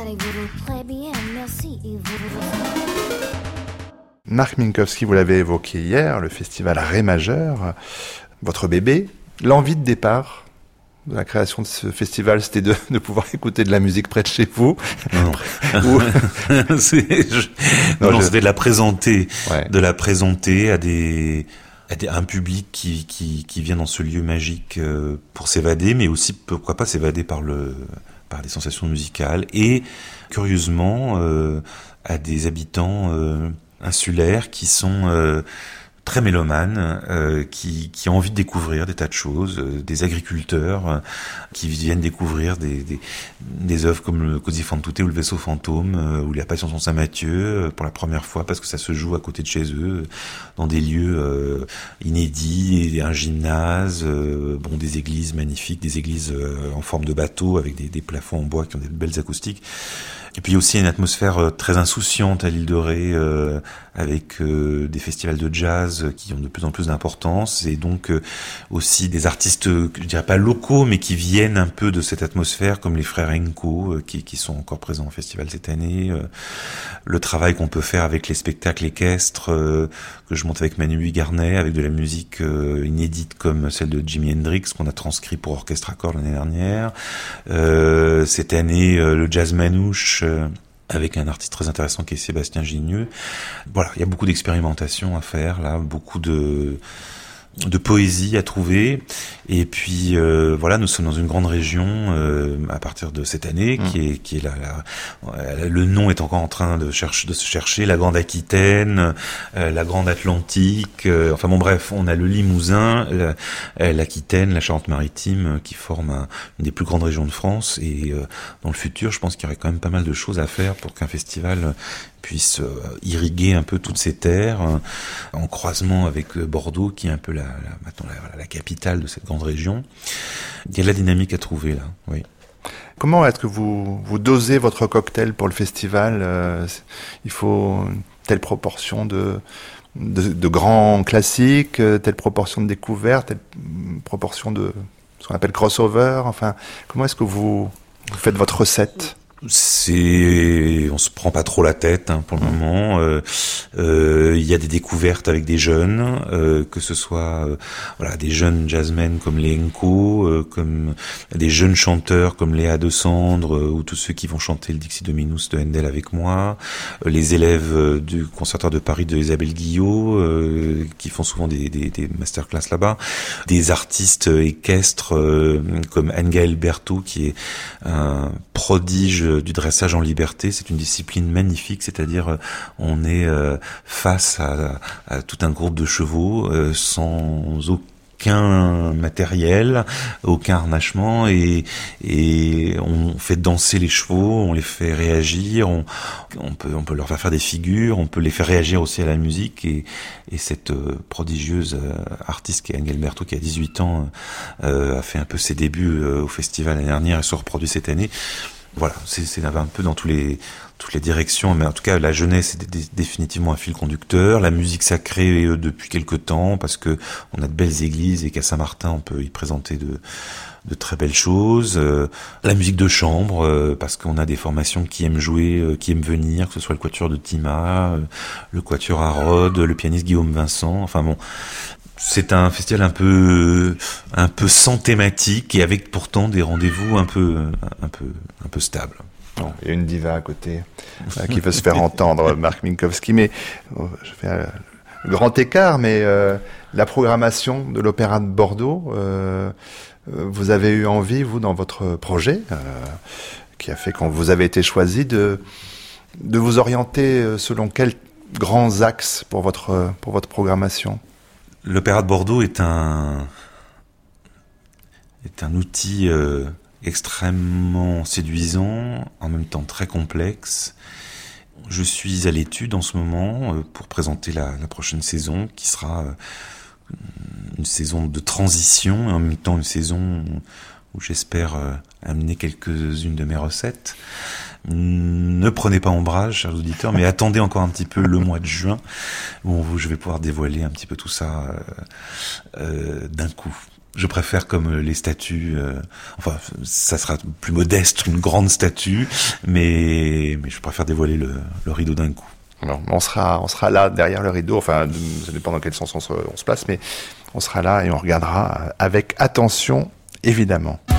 Très bien, merci. Et vous... Marc Minkowski, vous l'avez évoqué hier, le festival Ré majeur, votre bébé. L'envie de départ de la création de ce festival, c'était de pouvoir écouter de la musique près de chez vous. Non. C'était de la présenter, de la présenter à un public qui vient dans ce lieu magique pour s'évader, mais aussi pourquoi pas s'évader par des sensations musicales et curieusement à des habitants insulaires qui sont très mélomanes, qui ont envie de découvrir des tas de choses, des agriculteurs qui viennent découvrir des œuvres comme le Così fan tutte ou le Vaisseau fantôme ou la Passion de Saint-Mathieu pour la première fois parce que ça se joue à côté de chez eux dans des lieux inédits, un gymnase, des églises magnifiques, des églises en forme de bateau avec des plafonds en bois qui ont des belles acoustiques. Et puis aussi une atmosphère très insouciante à l'île de Ré, avec des festivals de jazz qui ont de plus en plus d'importance, et donc aussi des artistes, je dirais pas locaux, mais qui viennent un peu de cette atmosphère, comme les frères Enco, qui sont encore présents au festival cette année. Le travail qu'on peut faire avec les spectacles équestres, que je monte avec Manu Garnet, avec de la musique inédite comme celle de Jimi Hendrix, qu'on a transcrit pour orchestre à cordes l'année dernière. Cette année, le jazz manouche, avec un artiste très intéressant qui est Sébastien Gigneux. Voilà, il y a beaucoup d'expérimentation à faire, là, beaucoup de poésie à trouver, et puis nous sommes dans une grande région à partir de cette année qui est le nom est encore en train de se chercher, la Grande Aquitaine, la Grande Atlantique, on a le Limousin, l'Aquitaine, la Charente-Maritime qui forment une des plus grandes régions de France, et dans le futur je pense qu'il y aurait quand même pas mal de choses à faire pour qu'un festival puisse irriguer un peu toutes ces terres en croisement avec Bordeaux qui est un peu la capitale de cette grande région. Il y a de la dynamique à trouver là, oui. Comment est-ce que vous dosez votre cocktail pour le festival ? Il faut telle proportion de grands classiques, telle proportion de découvertes, telle proportion de ce qu'on appelle crossover. Enfin, comment est-ce que vous faites votre recette ? On se prend pas trop la tête pour le moment. Il y a des découvertes avec des jeunes, que ce soit des jeunes jazzmen comme les Enco, comme des jeunes chanteurs comme Léa de Sandre, ou tous ceux qui vont chanter le Dixie Dominus de Handel avec moi, les élèves du Conservatoire de Paris de Isabelle Guillot, qui font souvent des masterclass là-bas, des artistes équestres comme Anne-Gaëlle Berthaud qui est un prodige du dressage en liberté. C'est une discipline magnifique, c'est-à-dire on est face à tout un groupe de chevaux sans aucun matériel, aucun harnachement, et on fait danser les chevaux, on les fait réagir, on peut leur faire des figures, on peut les faire réagir aussi à la musique, et cette prodigieuse artiste qui est Anne-Gaëlle Berthaud, qui a 18 ans, a fait un peu ses débuts au festival l'année dernière et se reproduit cette année. Voilà, c'est un peu dans toutes les directions, mais en tout cas la jeunesse est définitivement un fil conducteur. La musique sacrée depuis quelque temps, parce que on a de belles églises et qu'à Saint-Martin on peut y présenter de très belles choses. La musique de chambre, parce qu'on a des formations qui aiment jouer, qui aiment venir, que ce soit le quatuor de Tima, le quatuor à Rhodes, le pianiste Guillaume Vincent. Enfin bon. C'est un festival un peu sans thématique, et avec pourtant des rendez-vous un peu stables. Bon, il y a une diva à côté qui veut se faire entendre, Marc Minkowski, mais je fais un grand écart, mais la programmation de l'Opéra de Bordeaux, vous avez eu envie, vous, dans votre projet, qui a fait quand vous avez été choisi, de vous orienter selon quels grands axes pour votre programmation ? L'Opéra de Bordeaux est un outil extrêmement séduisant, en même temps très complexe. Je suis à l'étude en ce moment pour présenter la prochaine saison, qui sera une saison de transition, et en même temps une saison où j'espère amener quelques-unes de mes recettes. Ne prenez pas ombrage, chers auditeurs, mais attendez encore un petit peu le mois de juin, où je vais pouvoir dévoiler un petit peu tout ça d'un coup. Je préfère comme les statues, enfin ça sera plus modeste, une grande statue, mais je préfère dévoiler le rideau d'un coup. Alors, on sera là derrière le rideau, enfin ça dépend dans quel sens on se place, mais on sera là et on regardera avec attention, évidemment.